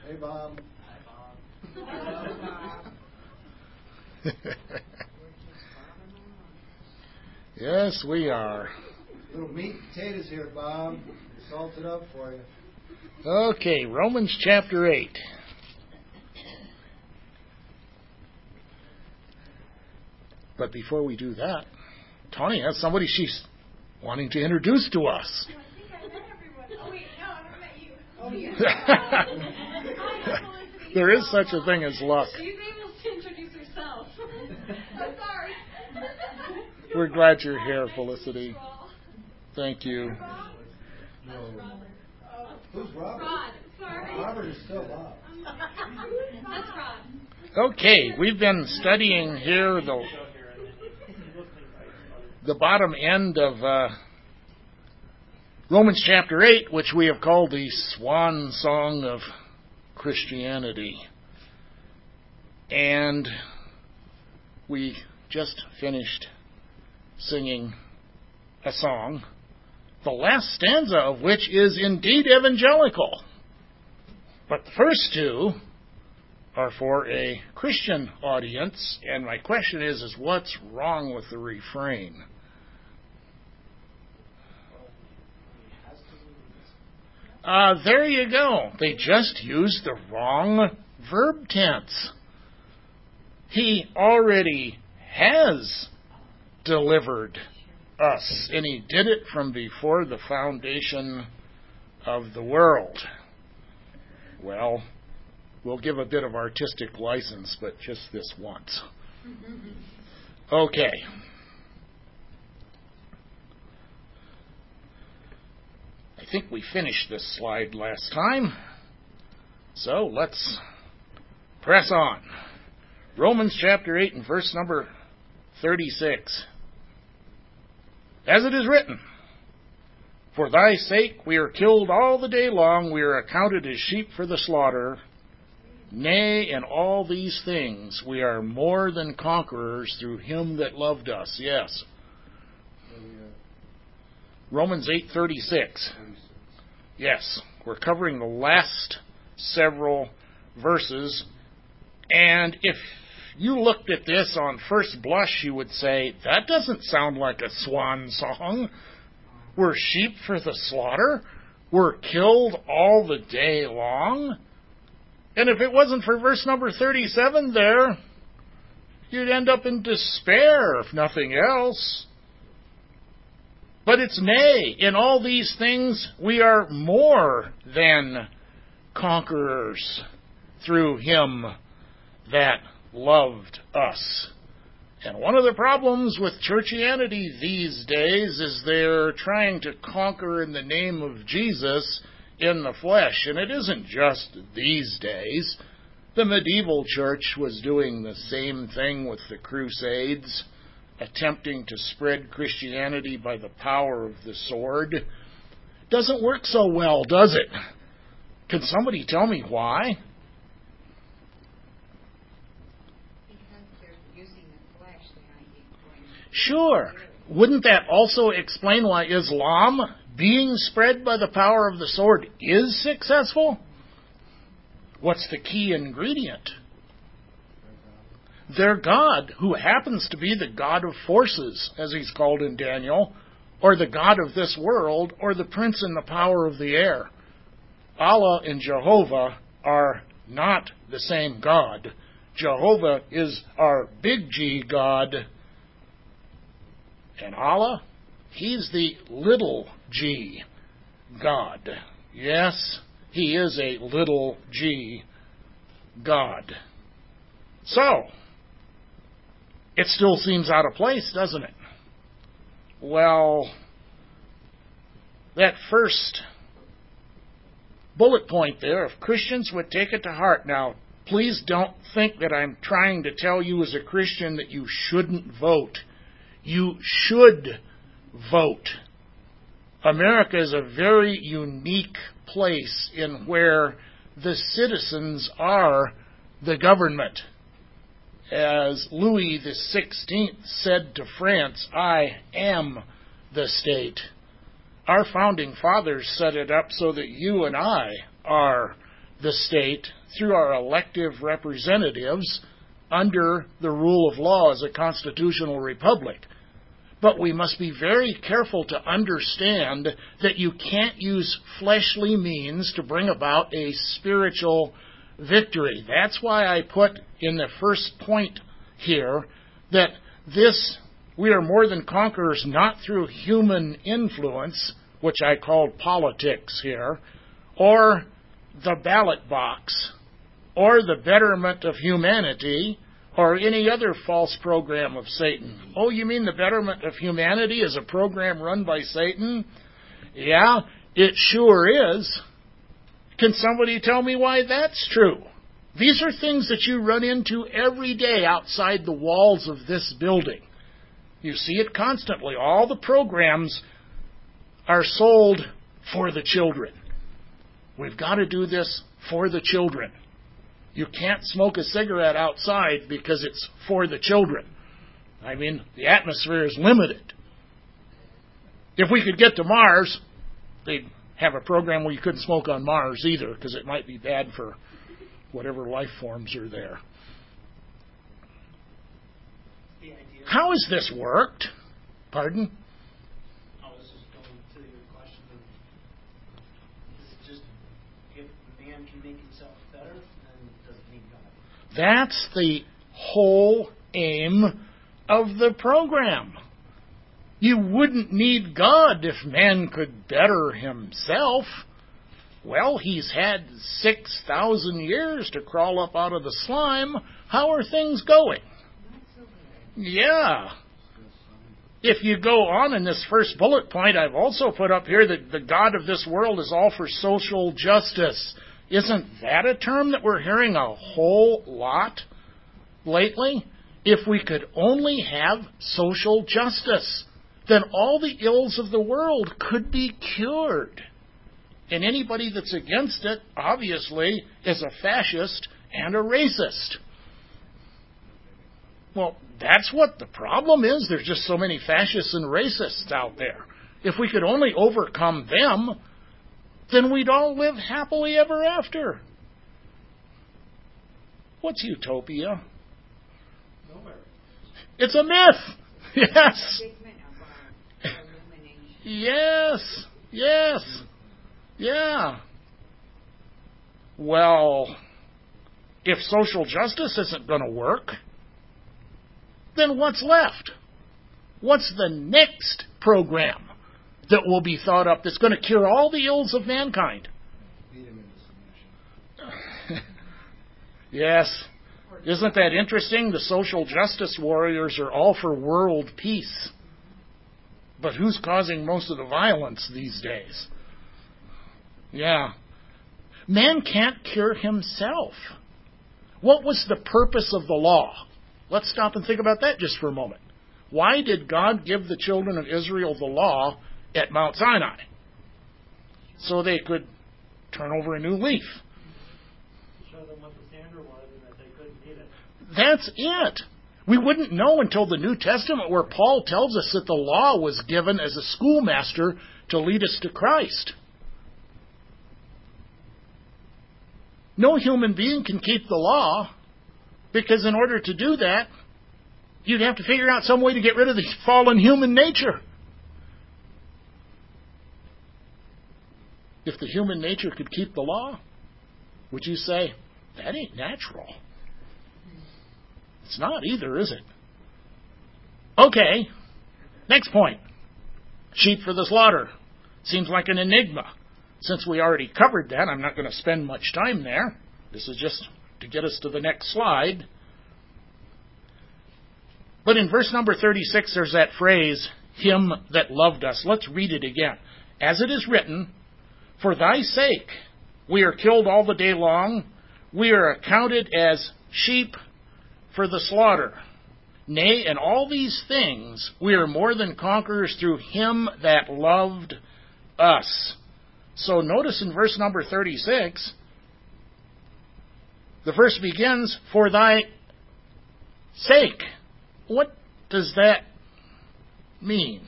Hey, Bob. Yes, we are. Little meat and potatoes here, Bob. Salted up for you. Okay, Romans chapter 8. But before we do that, Tony has somebody she's wanting to introduce to us. I think I met everyone. Oh, wait, no, I never met you. Oh, yeah. There is such a thing as luck. She's able to introduce herself. I'm sorry. We're glad you're here, Felicity. Thank you. Who's Robert? Rod. Sorry. Robert is still Bob. That's Rod. Okay, we've been studying here the bottom end of Romans chapter 8, which we have called the swan song of Christianity. And we just finished singing a song, the last stanza of which is indeed evangelical. But the first two are for a Christian audience, and my question is what's wrong with the refrain? There you go. They just used the wrong verb tense. He already has delivered us, and he did it from before the foundation of the world. Well, we'll give a bit of artistic license, but just this once. Okay. I think we finished this slide last time, so let's press on. Romans chapter 8 and verse number 36. As it is written, "For thy sake we are killed all the day long, we are accounted as sheep for the slaughter. Nay, in all these things we are more than conquerors through him that loved us." Yes. Romans 8:36. Yes, we're covering the last several verses. And if you looked at this on first blush, you would say, that doesn't sound like a swan song. We're sheep for the slaughter. We're killed all the day long. And if it wasn't for verse number 37 there, you'd end up in despair, if nothing else. But it's nay, in all these things we are more than conquerors through him that loved us. And one of the problems with churchianity these days is they're trying to conquer in the name of Jesus in the flesh. And it isn't just these days. The medieval church was doing the same thing with the Crusades, attempting to spread Christianity by the power of the sword. Doesn't work so well, does it? Can somebody tell me why? Sure. Wouldn't that also explain why Islam, being spread by the power of the sword, is successful? What's the key ingredient? Their God, who happens to be the God of forces, as he's called in Daniel, or the God of this world, or the prince in the power of the air. Allah and Jehovah are not the same God. Jehovah is our big G God, and Allah, he's the little g God. Yes, he is a little g God. So, it still seems out of place, doesn't it? Well, that first bullet point there, if Christians would take it to heart. Now, please don't think that I'm trying to tell you as a Christian that you shouldn't vote. You should vote. America is a very unique place in where the citizens are the government. As Louis XVI said to France, "I am the state." Our founding fathers set it up so that you and I are the state through our elective representatives under the rule of law as a constitutional republic. But we must be very careful to understand that you can't use fleshly means to bring about a spiritual victory. That's why I put in the first point here that we are more than conquerors not through human influence, which I called politics here, or the ballot box, or the betterment of humanity, or any other false program of Satan. Oh, you mean the betterment of humanity is a program run by Satan? Yeah, it sure is. Can somebody tell me why that's true? These are things that you run into every day outside the walls of this building. You see it constantly. All the programs are sold for the children. We've got to do this for the children. You can't smoke a cigarette outside because it's for the children. I mean, the atmosphere is limited. If we could get to Mars, they'd have a program where you couldn't smoke on Mars either, because it might be bad for whatever life forms are there. How has this worked? Pardon? I was just going to your question of, is it just if man can make himself better, then does it need God? That's the whole aim of the program. You wouldn't need God if man could better himself. Well, he's had 6,000 years to crawl up out of the slime. How are things going? Yeah. If you go on in this first bullet point, I've also put up here that the God of this world is all for social justice. Isn't that a term that we're hearing a whole lot lately? If we could only have social justice, then all the ills of the world could be cured. And anybody that's against it, obviously, is a fascist and a racist. Well, that's what the problem is. There's just so many fascists and racists out there. If we could only overcome them, then we'd all live happily ever after. What's utopia? Nowhere. It's a myth. Yes. Yes. Yes. Yeah. Well, if social justice isn't going to work, then what's left? What's the next program that will be thought up that's going to cure all the ills of mankind? Beat him into submission. Yes. Isn't that interesting? The social justice warriors are all for world peace. But who's causing most of the violence these days? Yeah. Man can't cure himself. What was the purpose of the law? Let's stop and think about that just for a moment. Why did God give the children of Israel the law at Mount Sinai? So they could turn over a new leaf. Show them what the standard was and that they couldn't meet it. That's it. We wouldn't know until the New Testament, where Paul tells us that the law was given as a schoolmaster to lead us to Christ. No human being can keep the law, because in order to do that, you'd have to figure out some way to get rid of the fallen human nature. If the human nature could keep the law, would you say, that ain't natural? It's not either, is it? Okay, next point. Sheep for the slaughter. Seems like an enigma. Since we already covered that, I'm not going to spend much time there. This is just to get us to the next slide. But in verse number 36, there's that phrase, him that loved us. Let's read it again. As it is written, for thy sake we are killed all the day long. We are accounted as sheep for the slaughter. Nay, in all these things we are more than conquerors through him that loved us. So notice in verse number 36, the verse begins, for thy sake. What does that mean?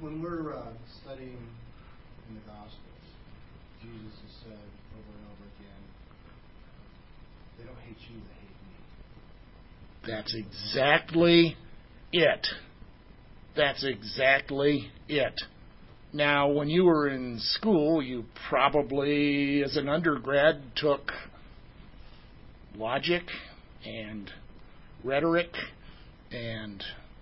when we're studying in the Gospels, Jesus has said over and over again, they don't hate you, they hate me. That's exactly it. That's exactly it. Now, when you were in school, you probably, as an undergrad, took logic and rhetoric and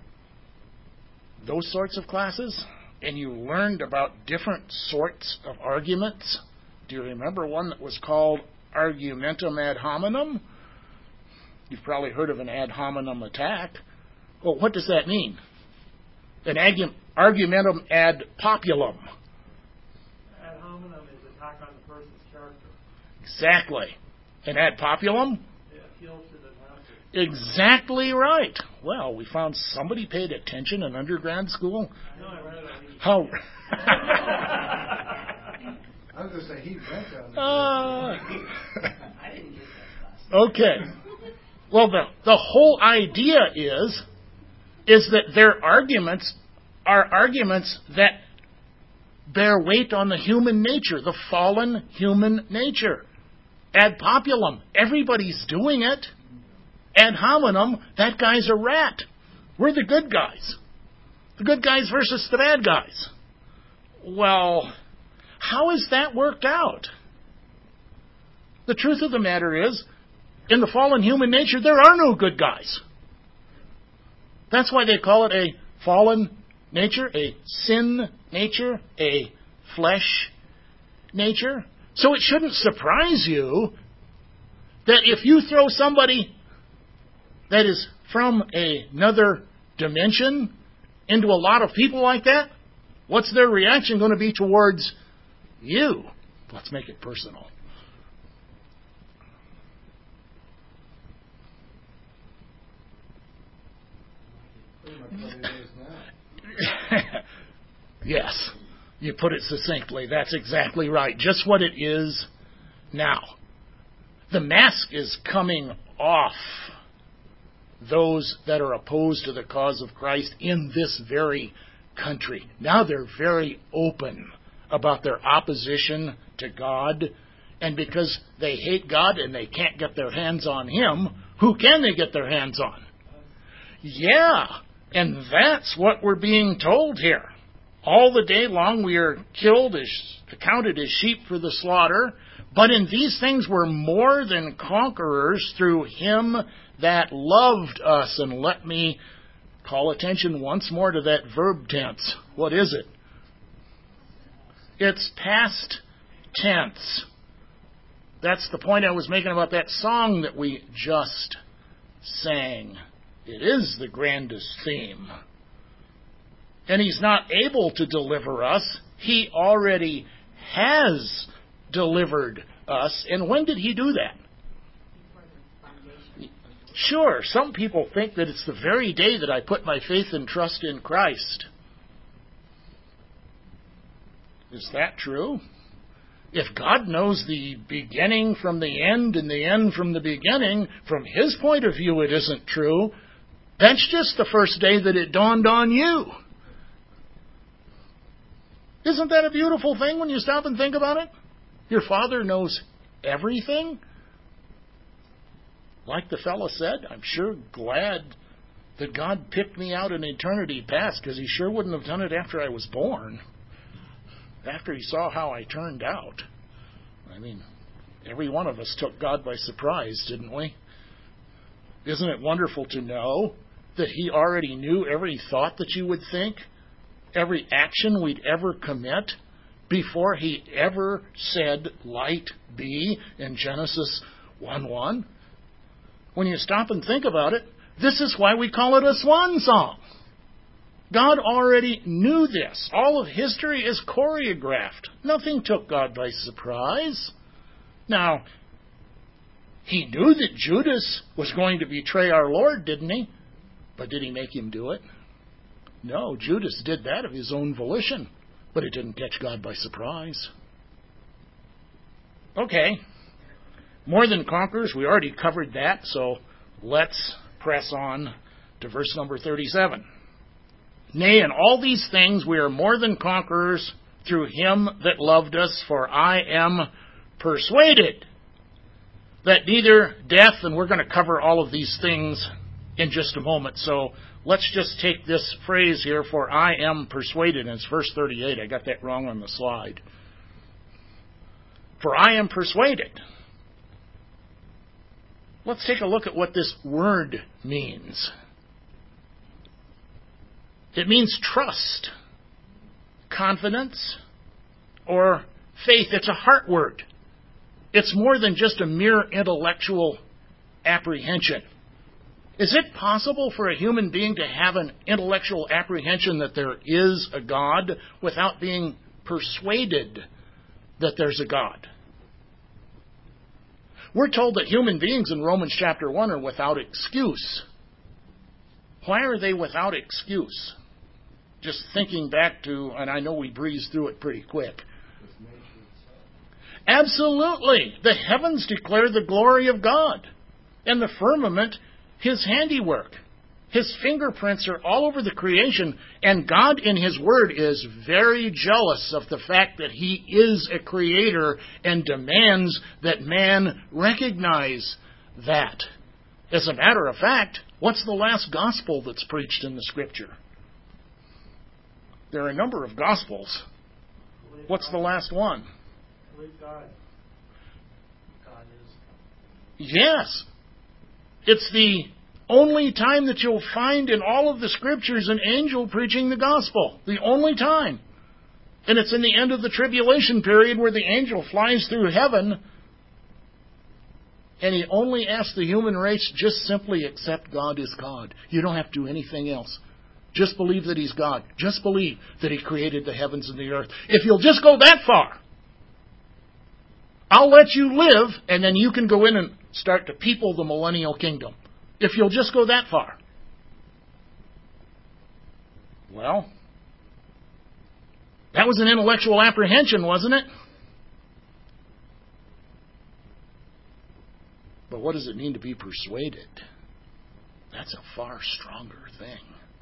those sorts of classes, and you learned about different sorts of arguments. Do you remember one that was called argumentum ad hominem? You've probably heard of an ad hominem attack. Well, what does that mean? An argumentum ad populum. Ad hominem is attack on the person's character. Exactly. An ad populum? It appeals to the masses. Exactly right. Well, we found somebody paid attention in undergrad school. I know, I read it. How? I was going to say, he went down I didn't get that class. Okay. Well, the whole idea is that their arguments are arguments that bear weight on the human nature, the fallen human nature. Ad populum, everybody's doing it. Ad hominem, that guy's a rat. We're the good guys. The good guys versus the bad guys. Well, how has that worked out? The truth of the matter is, in the fallen human nature, there are no good guys. That's why they call it a fallen nature, a sin nature, a flesh nature. So it shouldn't surprise you that if you throw somebody that is from another dimension into a lot of people like that, what's their reaction going to be towards you? Let's make it personal. pretty much what it is now. Yes, you put it succinctly. That's exactly right. Just what it is now. The mask is coming off those that are opposed to the cause of Christ in this very country. Now they're very open about their opposition to God. And because they hate God and they can't get their hands on Him, who can they get their hands on? Yeah, and that's what we're being told here. All the day long we are killed, accounted as sheep for the slaughter. But in these things we're more than conquerors through Him that loved us. And let me call attention once more to that verb tense. What is it? It's past tense. That's the point I was making about that song that we just sang. It is the grandest theme. And He's not able to deliver us. He already has delivered us. And when did He do that? Sure, some people think that it's the very day that I put my faith and trust in Christ. Is that true? If God knows the beginning from the end and the end from the beginning, from His point of view it isn't true. That's just the first day that it dawned on you. Isn't that a beautiful thing when you stop and think about it? Your Father knows everything. Like the fellow said, I'm sure glad that God picked me out in eternity past, because He sure wouldn't have done it after I was born. After He saw how I turned out. I mean, every one of us took God by surprise, didn't we? Isn't it wonderful to know that He already knew every thought that you would think, every action we'd ever commit, before He ever said, "Light be," in Genesis 1:1? When you stop and think about it, this is why we call it a swan song. God already knew this. All of history is choreographed. Nothing took God by surprise. Now, He knew that Judas was going to betray our Lord, didn't He? But did He make him do it? No, Judas did that of his own volition, but it didn't catch God by surprise. Okay, more than conquerors, we already covered that, so let's press on to verse number 37. Nay, in all these things we are more than conquerors through him that loved us, for I am persuaded that neither death, and we're going to cover all of these things in just a moment, so let's just take this phrase here, for I am persuaded, and it's verse 38. I got that wrong on the slide. For I am persuaded. Let's take a look at what this word means. It means trust, confidence, or faith. It's a heart word. It's more than just a mere intellectual apprehension. Is it possible for a human being to have an intellectual apprehension that there is a God without being persuaded that there's a God? We're told that human beings in Romans chapter 1 are without excuse. Why are they without excuse? Just thinking back to, and I know we breezed through it pretty quick. Absolutely. The heavens declare the glory of God, and the firmament his handiwork. His fingerprints are all over the creation, and God in his word is very jealous of the fact that he is a creator and demands that man recognize that. As a matter of fact, what's the last gospel that's preached in the Scripture? There are a number of gospels. What's the last one? Believe God. God is. Yes. It's the only time that you'll find in all of the Scriptures an angel preaching the gospel. The only time. And it's in the end of the tribulation period where the angel flies through heaven and he only asks the human race, just simply accept God as God. You don't have to do anything else. Just believe that he's God. Just believe that he created the heavens and the earth. If you'll just go that far, I'll let you live, and then you can go in and start to people the millennial kingdom. If you'll just go that far. Well, that was an intellectual apprehension, wasn't it? But what does it mean to be persuaded? That's a far stronger thing.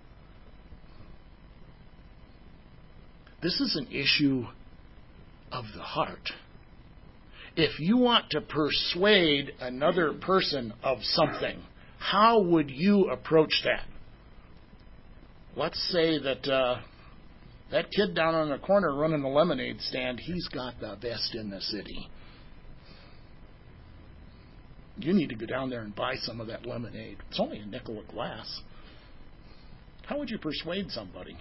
This is an issue of the heart. If you want to persuade another person of something, how would you approach that? Let's say that that kid down on the corner running the lemonade stand, he's got the best in the city. You need to go down there and buy some of that lemonade. It's only a nickel a glass. How would you persuade somebody?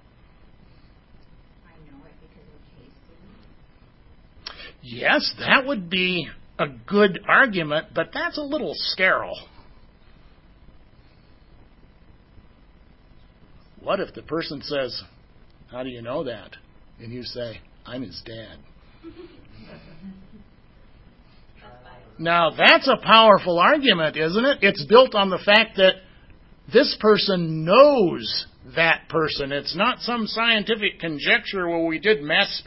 Yes, that would be a good argument, but that's a little sterile. What if the person says, how do you know that? And you say, I'm his dad. Now, that's a powerful argument, isn't it? It's built on the fact that this person knows that person. It's not some scientific conjecture where we did mass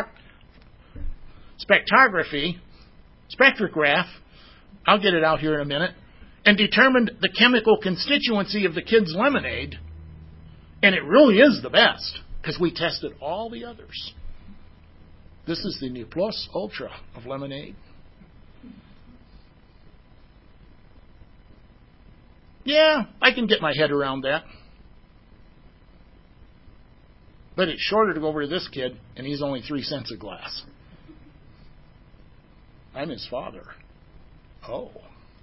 spectrograph, I'll get it out here in a minute, and determined the chemical constituency of the kid's lemonade, and it really is the best, because we tested all the others. This is the new plus ultra of lemonade. Yeah, I can get my head around that. But it's shorter to go over to this kid, and he's only 3 cents a glass. I'm his father. Oh.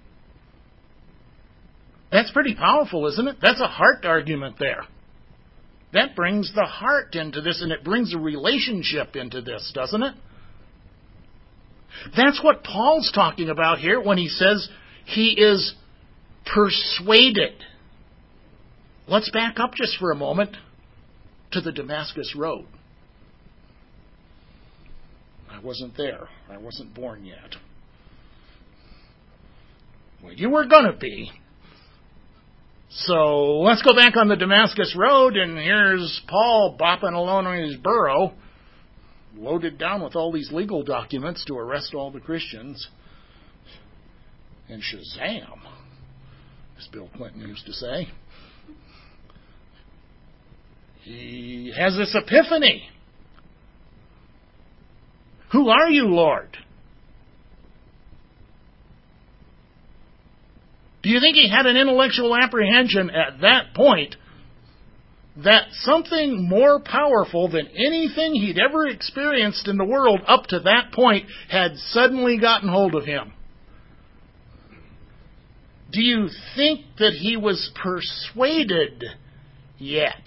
That's pretty powerful, isn't it? That's a heart argument there. That brings the heart into this, and it brings a relationship into this, doesn't it? That's what Paul's talking about here when he says he is persuaded. Let's back up just for a moment to the Damascus Road. I wasn't there. I wasn't born yet. Well, you were going to be. So let's go back on the Damascus Road, and here's Paul bopping along on his burro, loaded down with all these legal documents to arrest all the Christians. And Shazam, as Bill Clinton used to say. he has this epiphany. Who are you, Lord? Do you think he had an intellectual apprehension at that point that something more powerful than anything he'd ever experienced in the world up to that point had suddenly gotten hold of him? Do you think that he was persuaded yet?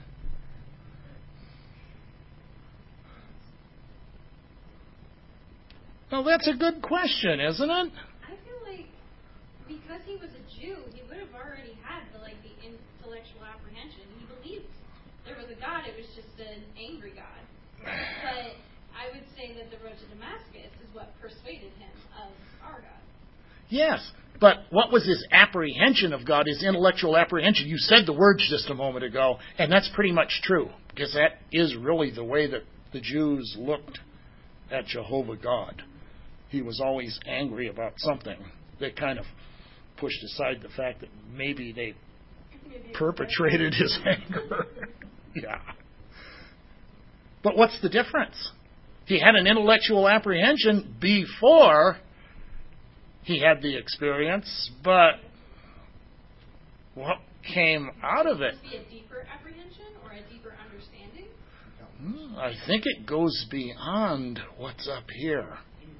Well, that's a good question, isn't it? I feel like because he was a Jew, he would have already had the intellectual apprehension. He believed there was a God. It was just an angry God. But I would say that the road to Damascus is what persuaded him of our God. Yes, but what was his apprehension of God, his intellectual apprehension? You said the words just a moment ago, and that's pretty much true, because that is really the way that the Jews looked at Jehovah God. He was always angry about something. They kind of pushed aside the fact that maybe they perpetrated his anger. Yeah. But what's the difference? He had an intellectual apprehension before he had the experience, but what came out of it? Would it be a deeper apprehension or a deeper understanding? I think it goes beyond what's up here.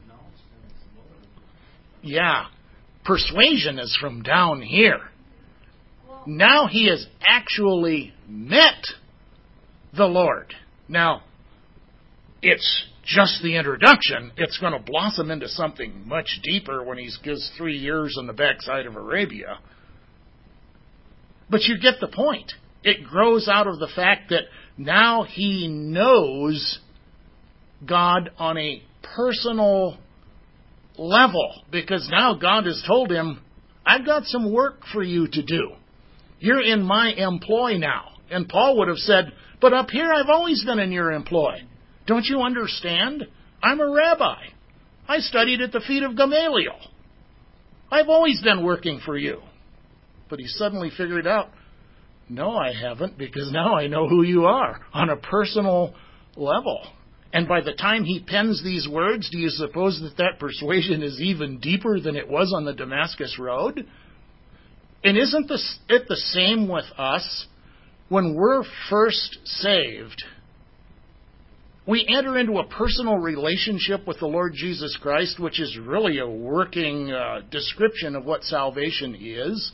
Yeah. Persuasion is from down here. Now he has actually met the Lord. Now, it's just the introduction. It's going to blossom into something much deeper when he gives 3 years on the backside of Arabia. But you get the point. It grows out of the fact that now he knows God on a personal level, because now God has told him, I've got some work for you to do. You're in my employ now. And Paul would have said, but up here I've always been in your employ. Don't you understand? I'm a rabbi. I studied at the feet of Gamaliel. I've always been working for you. But he suddenly figured out, no, I haven't, because now I know who you are on a personal level. And by the time he pens these words, do you suppose that persuasion is even deeper than it was on the Damascus Road? And isn't it the same with us? When we're first saved, we enter into a personal relationship with the Lord Jesus Christ, which is really a working description of what salvation is.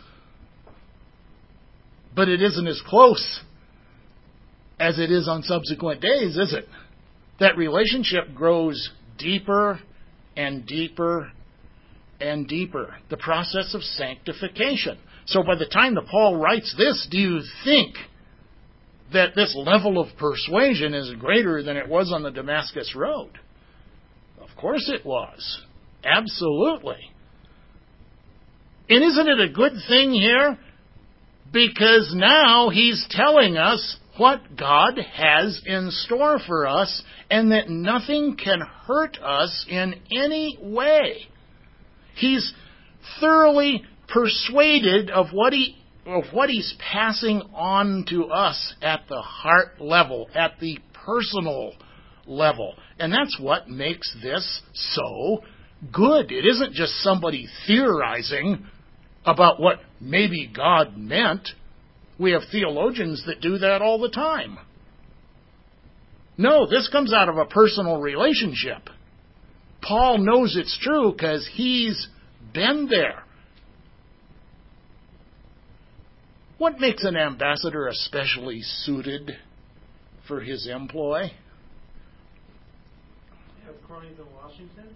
But it isn't as close as it is on subsequent days, is it? That relationship grows deeper and deeper and deeper. The process of sanctification. So by the time that Paul writes this, do you think that this level of persuasion is greater than it was on the Damascus Road? Of course it was. Absolutely. And isn't it a good thing here? Because now he's telling us what God has in store for us, and that nothing can hurt us in any way. He's thoroughly persuaded of what he's passing on to us at the heart level, at the personal level. And that's what makes this so good. It isn't just somebody theorizing about what maybe God meant. We have theologians that do that all the time. No, this comes out of a personal relationship. Paul knows it's true because he's been there. What makes an ambassador especially suited for his employ? Have cronies in Washington?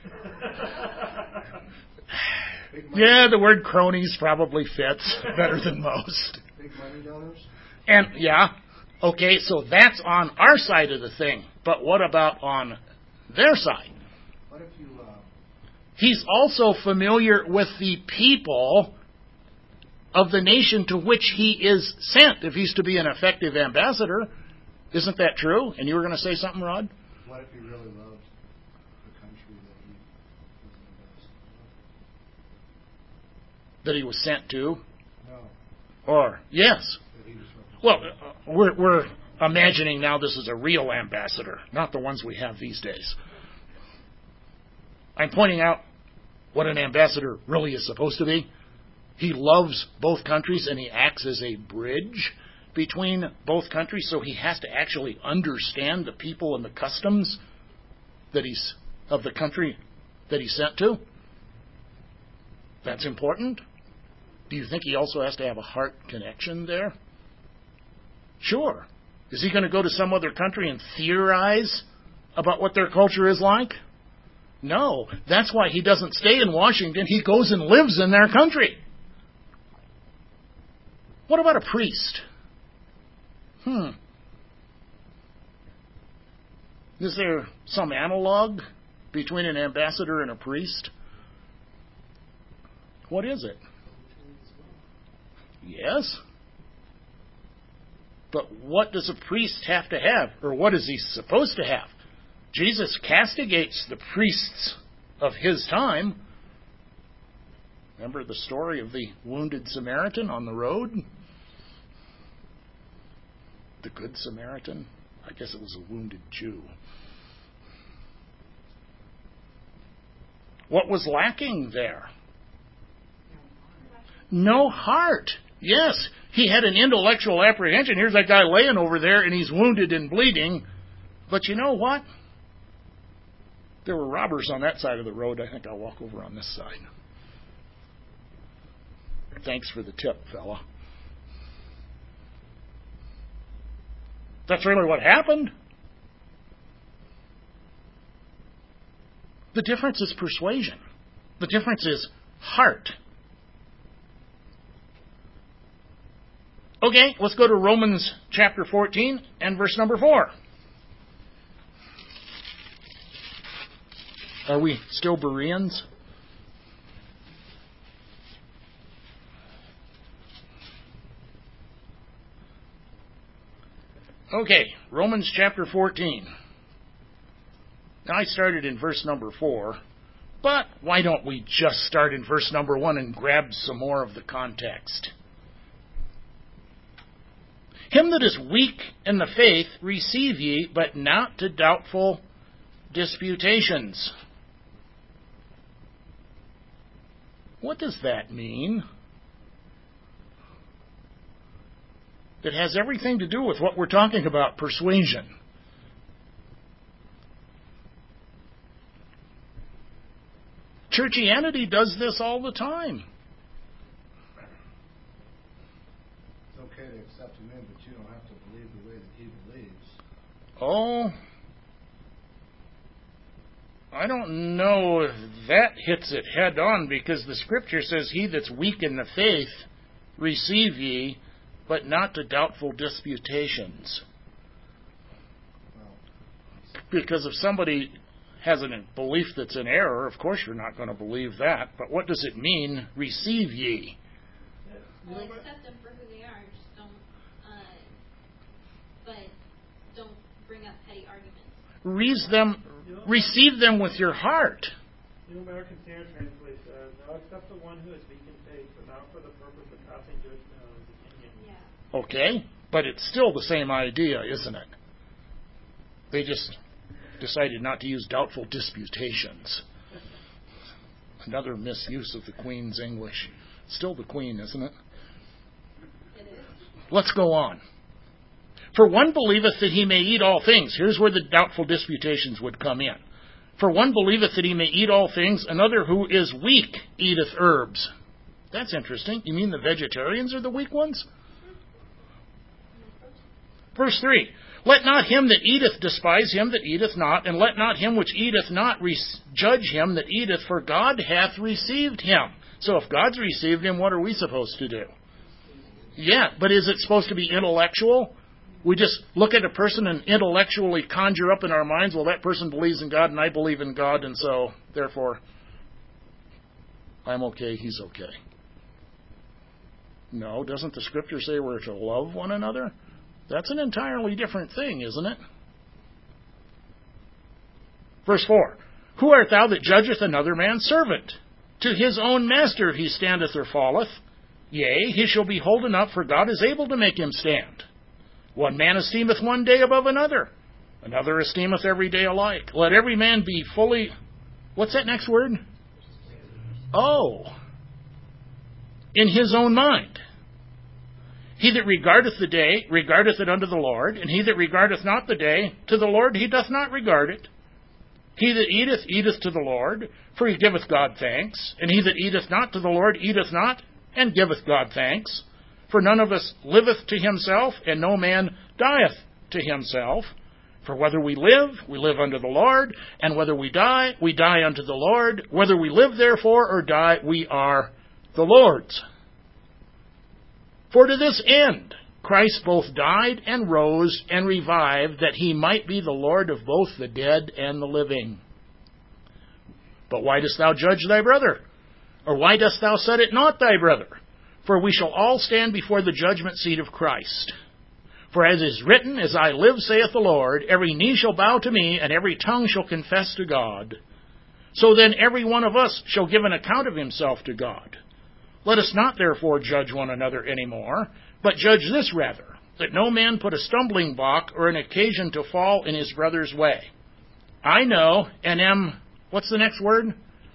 Yeah, the word cronies probably fits better than most. Big money donors? And, yeah, okay, so that's on our side of the thing. But what about on their side? What if you... He's also familiar with the people of the nation to which he is sent, if he's to be an effective ambassador. Isn't that true? And you were going to say something, Rod? What if he really loved the country that he was an ambassador That he was sent to? of? No, Or, yes. that he was representing. Well, we're imagining now this is a real ambassador, not the ones we have these days. I'm pointing out what an ambassador really is supposed to be. He loves both countries and he acts as a bridge between both countries, so he has to actually understand the people and the customs that he's of the country that he's sent to. That's important. Do you think he also has to have a heart connection there? Sure. Is he going to go to some other country and theorize about what their culture is like? No. That's why he doesn't stay in Washington. He goes and lives in their country. What about a priest? Is there some analog between an ambassador and a priest? What is it? Yes. But what does a priest have to have? Or what is he supposed to have? Jesus castigates the priests of his time. Remember the story of the wounded Samaritan on the road? The Good Samaritan? I guess it was a wounded Jew. What was lacking there? No heart. Yes, he had an intellectual apprehension. Here's that guy laying over there and he's wounded and bleeding. But you know what? There were robbers on that side of the road. I think I'll walk over on this side. Thanks for the tip, fella. That's really what happened. The difference is persuasion. The difference is heart. Okay, let's go to Romans chapter 14 and verse number 4. Are we still Bereans? Okay, Romans chapter 14. Now I started in verse number 4, but why don't we just start in verse number 1 and grab some more of the context? Him that is weak in the faith receive ye, but not to doubtful disputations. What does that mean? It has everything to do with what we're talking about, persuasion. Churchianity does this all the time. It's okay to accept him in, but you don't have to believe the way that he believes. Oh, I don't know if that hits it head on, because the Scripture says, he that's weak in the faith receive ye, but not to doubtful disputations. Because if somebody has a belief that's in error, of course you're not going to believe that. But what does it mean, receive ye? Well, accept them for who they are. Just don't, but don't bring up petty arguments. Receive them with your heart. New American Standard translates, "Now accept the one who is weak in faith, but not for the purpose of passing judgment on his opinion." Yeah. Okay, but it's still the same idea, isn't it? They just decided not to use doubtful disputations. Another misuse of the Queen's English. Still the Queen, isn't it? It is. Let's go on. For one believeth that he may eat all things. Here's where the doubtful disputations would come in. For one believeth that he may eat all things, another who is weak eateth herbs. That's interesting. You mean the vegetarians are the weak ones? Verse 3. Let not him that eateth despise him that eateth not, and let not him which eateth not judge him that eateth, for God hath received him. So if God's received him, what are we supposed to do? Yeah, but is it supposed to be intellectual? We just look at a person and intellectually conjure up in our minds, well, that person believes in God and I believe in God, and so, therefore, I'm okay, he's okay. No, doesn't the Scripture say we're to love one another? That's an entirely different thing, isn't it? Verse 4. Who art thou that judgeth another man's servant? To his own master he standeth or falleth. Yea, he shall be holden up, for God is able to make him stand. One man esteemeth one day above another. Another esteemeth every day alike. Let every man be fully... What's that next word? Oh. In his own mind. He that regardeth the day, regardeth it unto the Lord, and he that regardeth not the day, to the Lord he doth not regard it. He that eateth, eateth to the Lord, for he giveth God thanks. And he that eateth not to the Lord, eateth not, and giveth God thanks. For none of us liveth to himself, and no man dieth to himself. For whether we live unto the Lord, and whether we die unto the Lord. Whether we live therefore or die, we are the Lord's. For to this end Christ both died and rose and revived, that he might be the Lord of both the dead and the living. But why dost thou judge thy brother? Or why dost thou set it not thy brother? For we shall all stand before the judgment seat of Christ. For as is written, As I live, saith the Lord, every knee shall bow to me, and every tongue shall confess to God. So then every one of us shall give an account of himself to God. Let us not therefore judge one another any more, but judge this rather, that no man put a stumbling block or an occasion to fall in his brother's way. I know and am... What's the next word?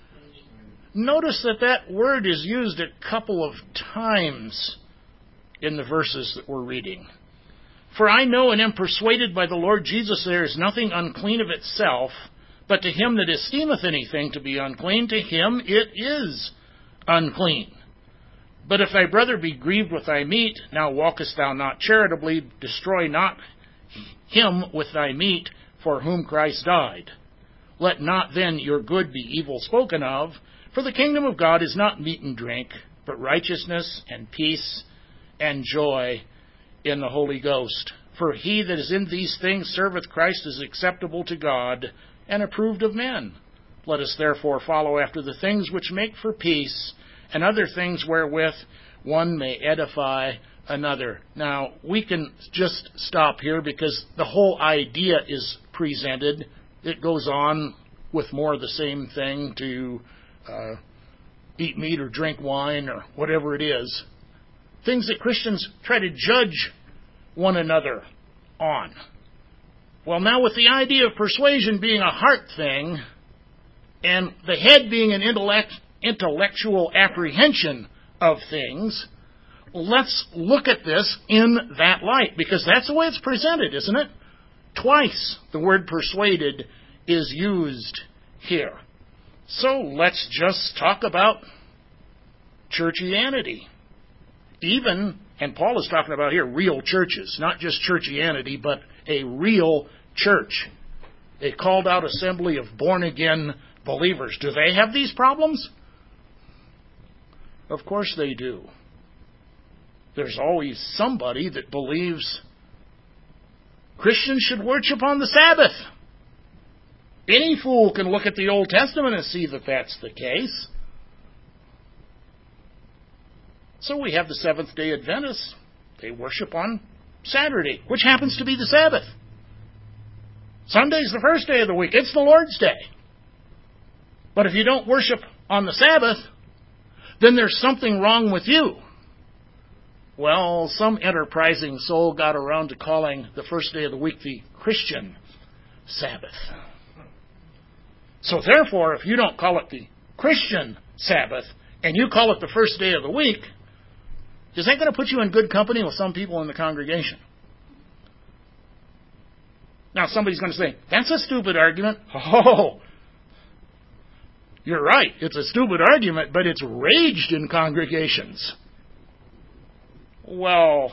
Notice that word is used a couple of times in the verses that we're reading. For I know and am persuaded by the Lord Jesus there is nothing unclean of itself, but to him that esteemeth anything to be unclean, to him it is unclean. But if thy brother be grieved with thy meat, now walkest thou not charitably, destroy not him with thy meat, for whom Christ died. Let not then your good be evil spoken of, for the kingdom of God is not meat and drink, but righteousness and peace and joy in the Holy Ghost. For he that is in these things serveth Christ as acceptable to God and approved of men. Let us therefore follow after the things which make for peace, and other things wherewith one may edify another. Now, we can just stop here because the whole idea is presented. It goes on with more of the same thing to eat meat or drink wine or whatever it is. Things that Christians try to judge one another on. Well, now with the idea of persuasion being a heart thing and the head being an intellectual apprehension of things, let's look at this in that light, because that's the way it's presented, isn't it? Twice the word persuaded is used here. So let's just talk about churchianity. Even, and Paul is talking about here, real churches, not just churchianity, but a real church. A called out assembly of born-again believers. Do they have these problems? Of course they do. There's always somebody that believes Christians should worship on the Sabbath. Any fool can look at the Old Testament and see that that's the case. So we have the Seventh-day Adventists. They worship on Saturday, which happens to be the Sabbath. Sunday's the first day of the week. It's the Lord's Day. But if you don't worship on the Sabbath, then there's something wrong with you. Well, some enterprising soul got around to calling the first day of the week the Christian Sabbath. So therefore, if you don't call it the Christian Sabbath, and you call it the first day of the week, is that going to put you in good company with some people in the congregation? Now, somebody's going to say, that's a stupid argument. Oh, you're right. It's a stupid argument, but it's raged in congregations. Well,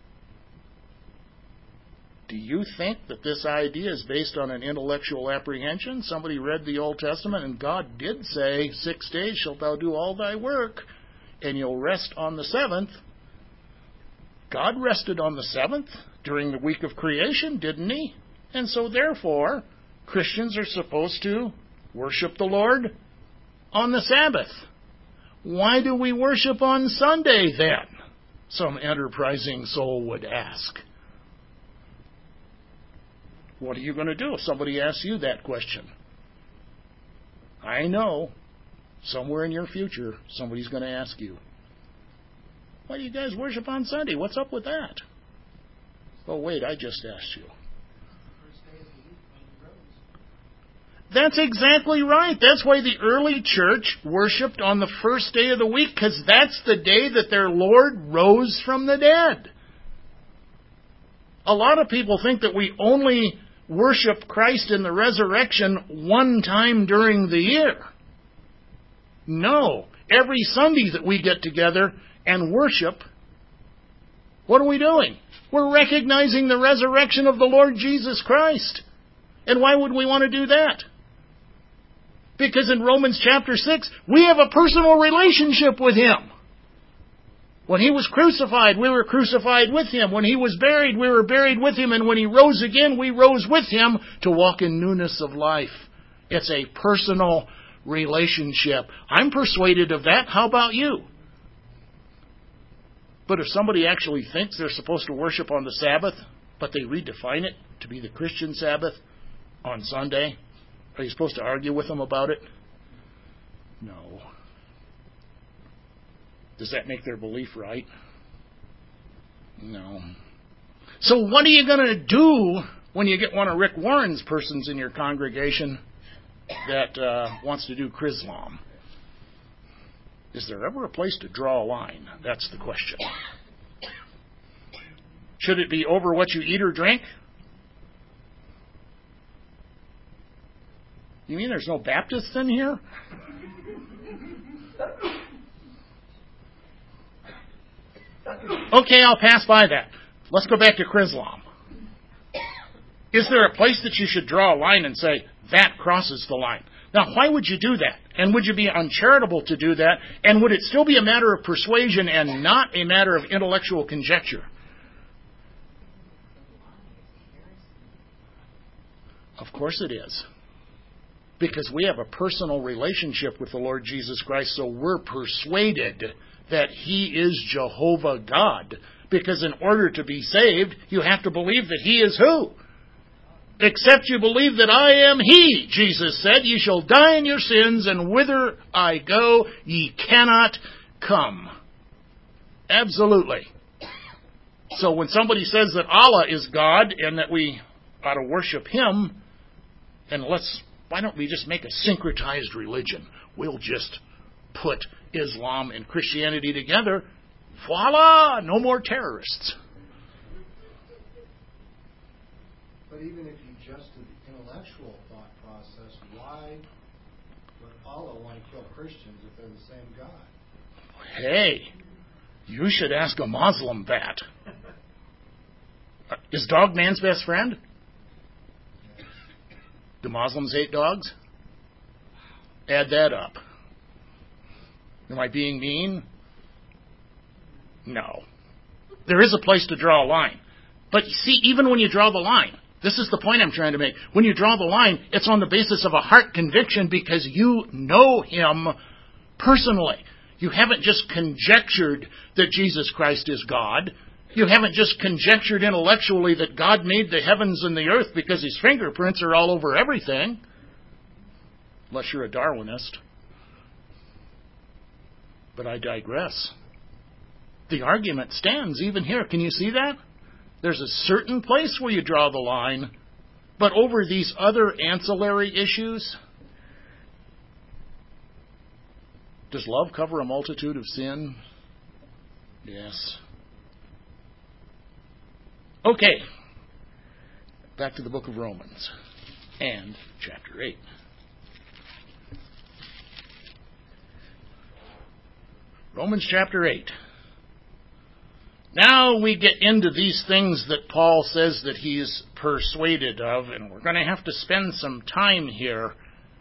do you think that this idea is based on an intellectual apprehension? Somebody read the Old Testament and God did say, 6 days shalt thou do all thy work, and you'll rest on the seventh. God rested on the seventh during the week of creation, didn't he? And so therefore, Christians are supposed to worship the Lord on the Sabbath. Why do we worship on Sunday then? Some enterprising soul would ask. What are you going to do if somebody asks you that question? I know, somewhere in your future, somebody's going to ask you, why do you guys worship on Sunday? What's up with that? Oh, wait, I just asked you. First day of the week when he rose. That's exactly right. That's why the early church worshipped on the first day of the week, because that's the day that their Lord rose from the dead. A lot of people think that we only worship Christ in the resurrection one time during the year. No. Every Sunday that we get together and worship, what are we doing? We're recognizing the resurrection of the Lord Jesus Christ. And why would we want to do that? Because in Romans chapter 6, we have a personal relationship with Him. When He was crucified, we were crucified with Him. When He was buried, we were buried with Him. And when He rose again, we rose with Him to walk in newness of life. It's a personal relationship. I'm persuaded of that. How about you? But if somebody actually thinks they're supposed to worship on the Sabbath, but they redefine it to be the Christian Sabbath on Sunday, are you supposed to argue with them about it? No. Does that make their belief right? No. So what are you going to do when you get one of Rick Warren's persons in your congregation that wants to do Chrislam? Is there ever a place to draw a line? That's the question. Should it be over what you eat or drink? You mean there's no Baptists in here? Okay, I'll pass by that. Let's go back to Chrislam. Is there a place that you should draw a line and say, that crosses the line? Now, why would you do that? And would you be uncharitable to do that? And would it still be a matter of persuasion and not a matter of intellectual conjecture? Of course it is. Because we have a personal relationship with the Lord Jesus Christ, so we're persuaded that He is Jehovah God. Because in order to be saved, you have to believe that He is who? Except you believe that I am He, Jesus said, ye shall die in your sins, and whither I go, ye cannot come. Absolutely. So when somebody says that Allah is God and that we ought to worship Him, and why don't we just make a syncretized religion? We'll just put Islam and Christianity together. Voila! No more terrorists. But even if you just did the intellectual thought process, why would Allah want to kill Christians if they're the same God? Hey, you should ask a Muslim that. Is dog man's best friend? Do Muslims hate dogs? Add that up. Am I being mean? No. There is a place to draw a line. But see, even when you draw the line, this is the point I'm trying to make. When you draw the line, it's on the basis of a heart conviction because you know Him personally. You haven't just conjectured that Jesus Christ is God. You haven't just conjectured intellectually that God made the heavens and the earth because His fingerprints are all over everything. Unless you're a Darwinist. But I digress. The argument stands even here. Can you see that? There's a certain place where you draw the line, but over these other ancillary issues, does love cover a multitude of sin? Yes. Okay. Back to the book of Romans and chapter 8. Romans chapter 8. Now we get into these things that Paul says that he is persuaded of, and we're going to have to spend some time here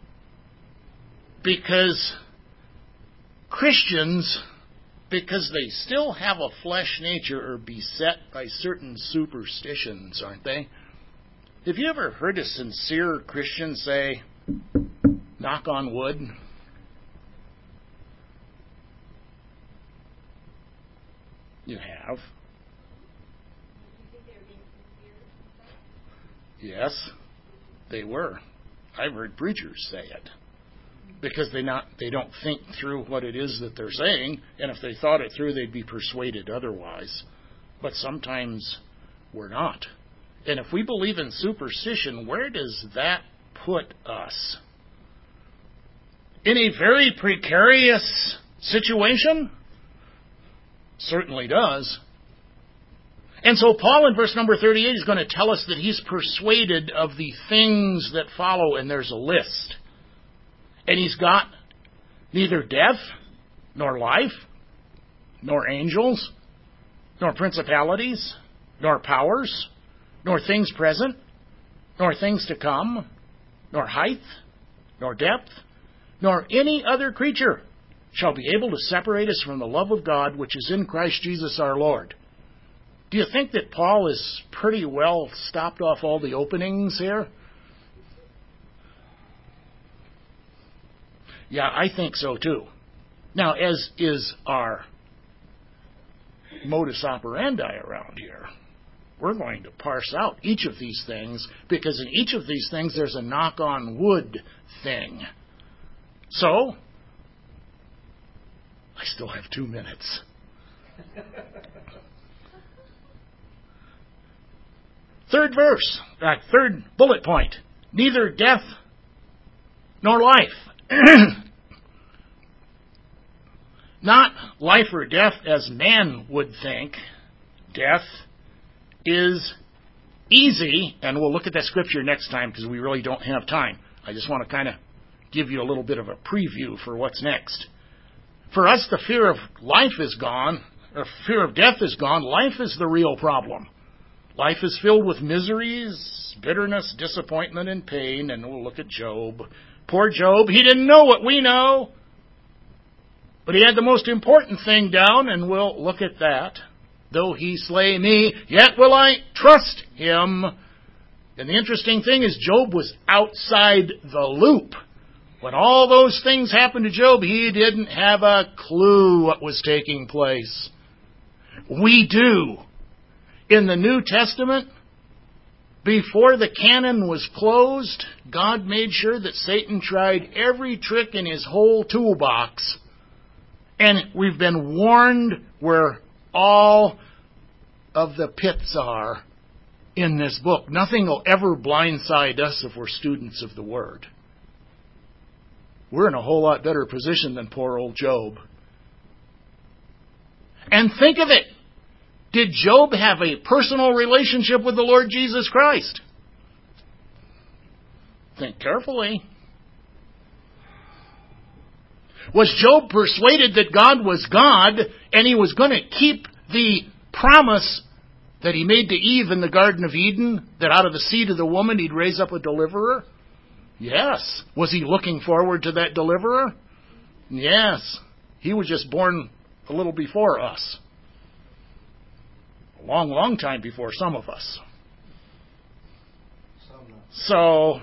because Christians, because they still have a flesh nature, are beset by certain superstitions, aren't they? Have you ever heard a sincere Christian say, knock on wood? You have. Yes, they were. I've heard preachers say it. Because they don't think through what it is that they're saying, and if they thought it through, they'd be persuaded otherwise. But sometimes we're not. And if we believe in superstition, where does that put us? In a very precarious situation? Certainly does. And so Paul in verse number 38 is going to tell us that he's persuaded of the things that follow, and there's a list. And he's got neither death, nor life, nor angels, nor principalities, nor powers, nor things present, nor things to come, nor height, nor depth, nor any other creature shall be able to separate us from the love of God which is in Christ Jesus our Lord. Do you think that Paul has pretty well stopped off all the openings here? Yeah, I think so too. Now, as is our modus operandi around here, we're going to parse out each of these things, because in each of these things there's a knock on wood thing. So, I still have 2 minutes. Third verse, third bullet point. Neither death nor life. Not life or death as man would think. Death is easy, and we'll look at that scripture next time because we really don't have time. I just want to kind of give you a little bit of a preview for what's next. For us, the fear of life is gone, or fear of death is gone. Life is the real problem. Life is filled with miseries, bitterness, disappointment, and pain, and we'll look at Job. Poor Job, he didn't know what we know, but he had the most important thing down, and we'll look at that. Though he slay me, yet will I trust him. And the interesting thing is Job was outside the loop. When all those things happened to Job, he didn't have a clue what was taking place. We do. In the New Testament, before the canon was closed, God made sure that Satan tried every trick in his whole toolbox. And we've been warned where all of the pits are in this book. Nothing will ever blindside us if we're students of the Word. We're in a whole lot better position than poor old Job. And think of it. Did Job have a personal relationship with the Lord Jesus Christ? Think carefully. Was Job persuaded that God was God and he was going to keep the promise that he made to Eve in the Garden of Eden, that out of the seed of the woman he'd raise up a deliverer? Yes. Was he looking forward to that deliverer? Yes. He was just born a little before us. A long, long time before some of us. So,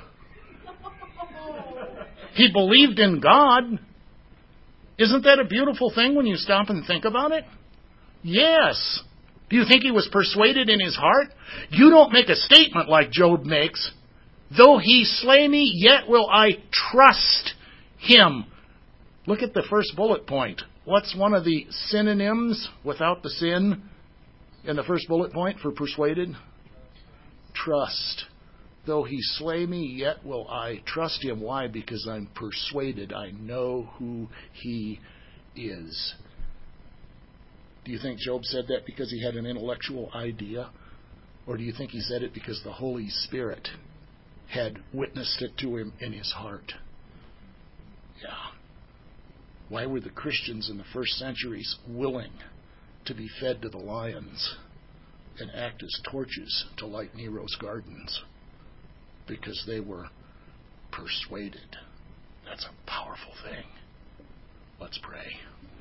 he believed in God. Isn't that a beautiful thing when you stop and think about it? Yes. Do you think he was persuaded in his heart? You don't make a statement like Job makes. Though he slay me, yet will I trust him. Look at the first bullet point. What's one of the synonyms without the sin in the first bullet point for persuaded? Trust. Though he slay me, yet will I trust him. Why? Because I'm persuaded. I know who he is. Do you think Job said that because he had an intellectual idea? Or do you think he said it because the Holy Spirit had witnessed it to him in his heart? Yeah. Why were the Christians in the first centuries willing to be fed to the lions and act as torches to light Nero's gardens? Because they were persuaded. That's a powerful thing. Let's pray.